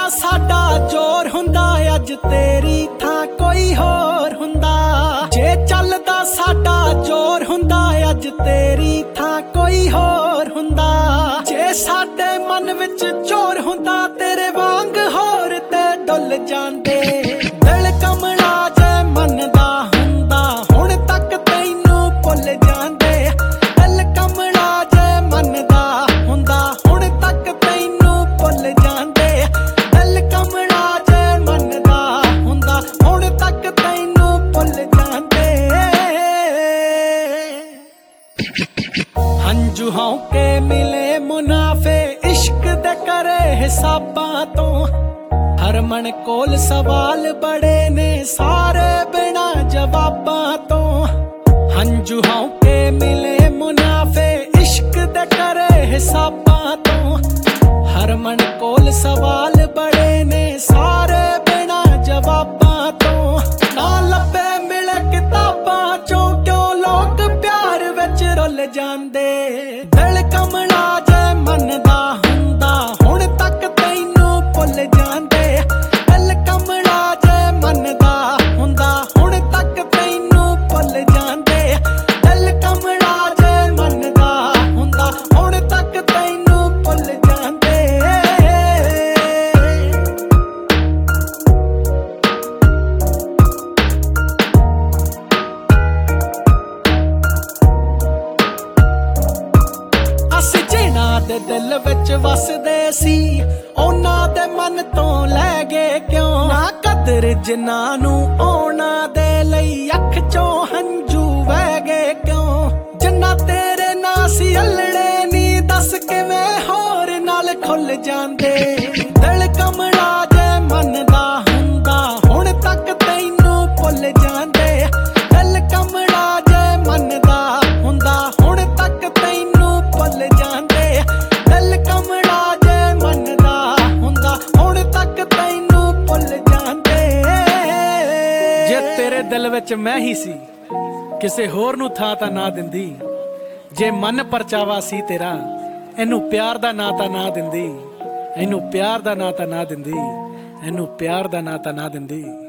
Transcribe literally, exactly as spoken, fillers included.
ਚੱਲਦਾ ਸਾਡਾ ਜ਼ੋਰ ਹੁੰਦਾ ਅੱਜ ਤੇਰੀ ਥਾਂ ਕੋਈ ਹੋਰ ਹੁੰਦਾ। ਜੇ ਚੱਲਦਾ ਸਾਡਾ ਜ਼ੋਰ ਹੁੰਦਾ ਅੱਜ ਤੇਰੀ ਥਾਂ ਕੋਈ ਹੋਰ ਹੁੰਦਾ। ਜੇ ਸਾਡੇ ਮਨ ਵਿੱਚ ਜ਼ੋਰ ਹੁੰਦਾ ਤੇਰੇ ਵਾਂਗ ਹੋਰ ਤੇ ਡੁੱਲ ਜਾਂਦੇ। ਦਿਲ ਕਮਲਾ ਜੇ ਮੰਨਦਾ ਹੁੰਦਾ ਹੁਣ ਤੱਕ ਤੈਨੂੰ ਭੁੱਲ ਜਾਂਦੇ। ਦਿਲ ਕਮਲਾ ਜੇ ਮੰਨਦਾ ਹੁੰਦਾ ਹੁਣ ਤੱਕ ਤੈਨੂੰ ਭੁੱਲ ਜਾਂਦੇ। ਦਿਲ ਕਮਲਾ ਜੇ ਮੰਨਦਾ ਹੁੰਦਾ ਹੁਣ ਤੱਕ ਤੈਨੂੰ ਭੁੱਲ ਜਾਂਦੇ। ਹੰਝੂ ਹੌਕੇ ਮਿਲੇ ਮੁਨਾਫੇ ਇਸ਼ਕ ਦੇ ਕਰੇ ਹਿਸਾਬਾਂ ਤੋਂ। ਹਰਮਨ ਕੋਲ ਸਵਾਲ ਬੜੇ ਨੇ ਸਾਰੇ ਬਿਨਾਂ ਜਵਾਬਾਂ ਤੋਂ। ਹੰਝੂ ਹੌਕੇ ਮਿਲੇ ਮੁਨਾਫੇ ਇਸ਼ਕ ਦੇ ਕਰੇ ਹਿਸਾਬਾਂ ਤੋਂ। ਹਰਮਨ ਕੋਲ ਸਵਾਲ ਬੜੇ ਨੇ ਸਾਰੇ ਬਿਨਾਂ ਜਵਾਬਾਂ ਤੋਂ। ਨਾ ਲੱਭੇ ਮਿਲੇ ਕਿਤਾਬਾਂ ਚੋਂ ਕਿਉਂ ਲੋਕ ਪਿਆਰ ਵਿੱਚ ਰੁੱਲ ਜਾਂਦੇ। ਦਿਲ ਕਮਲਾ ਜੇ ਮੰਨਦਾ ਹੁੰਦਾ ਹੁਣ ਤੱਕ ਤੈਨੂੰ ਭੁੱਲ ਜਾਂਦੇ। ਦਿਲ ਕਮਲਾ ਜੇ ਮੰਨਦਾ ਹੁੰਦਾ ਹੁਣ ਤੱਕ ਤੈਨੂੰ ਭੁੱਲ ਜਾਂਦੇ। ਦਿਲ ਕਮਲਾ ਜੇ ਮੰਨਦਾ ਹੁੰਦਾ ਹੁਣ ਤੱਕ ਤੈਨੂੰ ਭੁੱਲ ਜਾਂਦੇ। ਅਸੀਂ ਜਿਨ੍ਹਾਂ ਦੇ ਦਿਲ ਵਿੱਚ ਵਸਦੇ ਸੀ ਉਹਨਾਂ ਦੇ ਮਨ ਤੋਂ ਲੈ ਗਏ ਕਿਉਂ। ਨਾ ਕਦਰ ਜਿਨ੍ਹਾਂ ਨੂੰ ਉਹਨਾਂ ਦੇ ਲਈ ਅੱਖ ਚੋਂ ਹੰਝੂ ਵਹਿ ਗਏ ਕਿਉਂ। ਜਿੰਨਾ ਤੇਰੇ ਨਾਂ ਸੀ ਅਲੜੇ ਨੀ ਦੱਸ ਕਿਵੇਂ ਹੋਰ ਨਾਲ ਖੁੱਲ ਜਾਂਦੇ। ਦਿਲ ਕਮਲਾ ਜੇ ਮੰਨਦਾ ਹੁੰਦਾ ਹੁਣ ਤੱਕ ਤੈਨੂੰ ਭੁੱਲ ਜਾਂਦੇ। ਦਿਲ ਕਮਲਾ ਜੇ ਮੰਨਦਾ ਹੁੰਦਾ ਹੁਣ ਤੱਕ ਤੈਨੂੰ ਭੁੱਲ ਜਾਂਦੇ। ਦਿਲ ਕਮਲਾ ਜੇ ਮੰਨਦਾ ਹੁੰਦਾ ਹੁਣ ਤੱਕ ਤੈਨੂੰ ਭੁੱਲ ਜਾਂਦੇ। ਜੇ ਤੇਰੇ ਦਿਲ ਵਿੱਚ ਮੈਂ ਹੀ ਸੀ ਕਿਸੇ ਹੋਰ ਨੂੰ ਥਾਂ ਤਾਂ ਨਾ ਦਿੰਦੀ। ਜੇ ਮਨ ਪਰਚਾਵਾ ਸੀ ਤੇਰਾ ਇਹਨੂੰ ਪਿਆਰ ਦਾ ਨਾਂ ਤਾਂ ਨਾ ਦਿੰਦੀ। ਇਹਨੂੰ ਪਿਆਰ ਦਾ ਨਾਂ ਤਾਂ ਨਾ ਦਿੰਦੀ। ਇਹਨੂੰ ਪਿਆਰ ਦਾ ਨਾਂ ਤਾਂ ਨਾ ਦਿੰਦੀ।